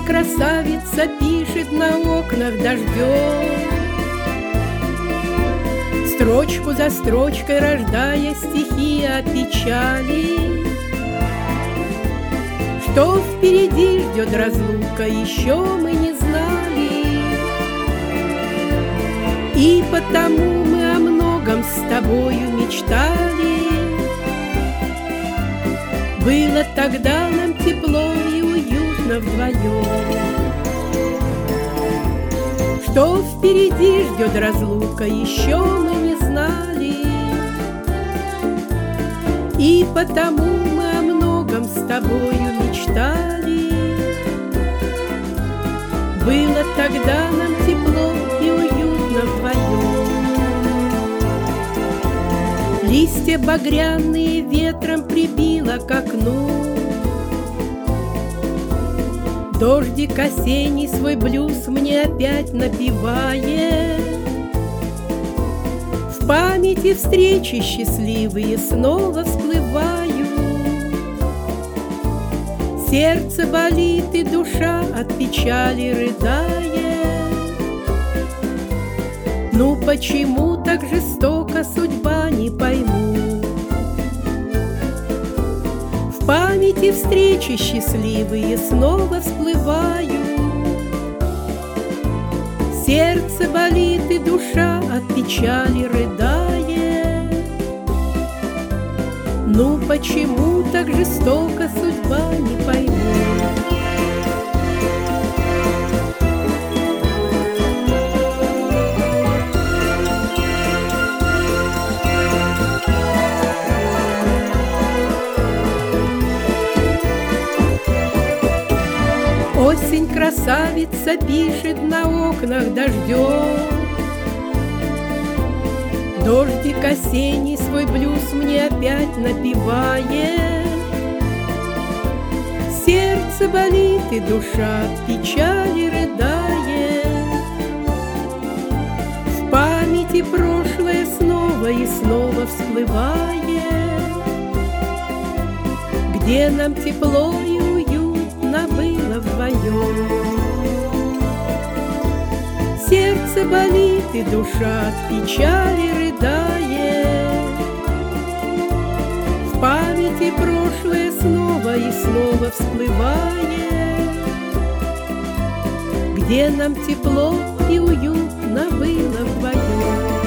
Осень красавица пишет на окнах дождем, строчку за строчкой рождая стихи о печали. Что впереди ждет разлука, еще мы не знали, и потому мы о многом с тобою мечтали. Было тогда нам тепло и уютно вдвоем. Что впереди ждет разлука, еще мы не знали, и потому мы о многом с тобою мечтали. Было тогда нам тепло и уютно вдвоем. Листья багряные ветром прибило к окну, дождик осенний свой блюз мне опять напевает. В памяти встречи счастливые снова всплывают. Сердце болит и душа от печали рыдает. Ну почему так жестоко судьба, не пойму. В памяти встречи счастливые снова всплывают. Сердце болит и душа от печали рыдает. Ну почему так жестоко судьба, не пойму. Осень красавица пишет на окнах дождем, дождик осенний свой блюз мне опять напевает. Сердце болит и душа от печали рыдает. В памяти прошлое снова и снова всплывает, где нам тепло и уютно было вдвоем. Сердце болит и душа от печали рыдает. В памяти прошлое снова и снова всплывает, где нам тепло и уютно было вдвоем.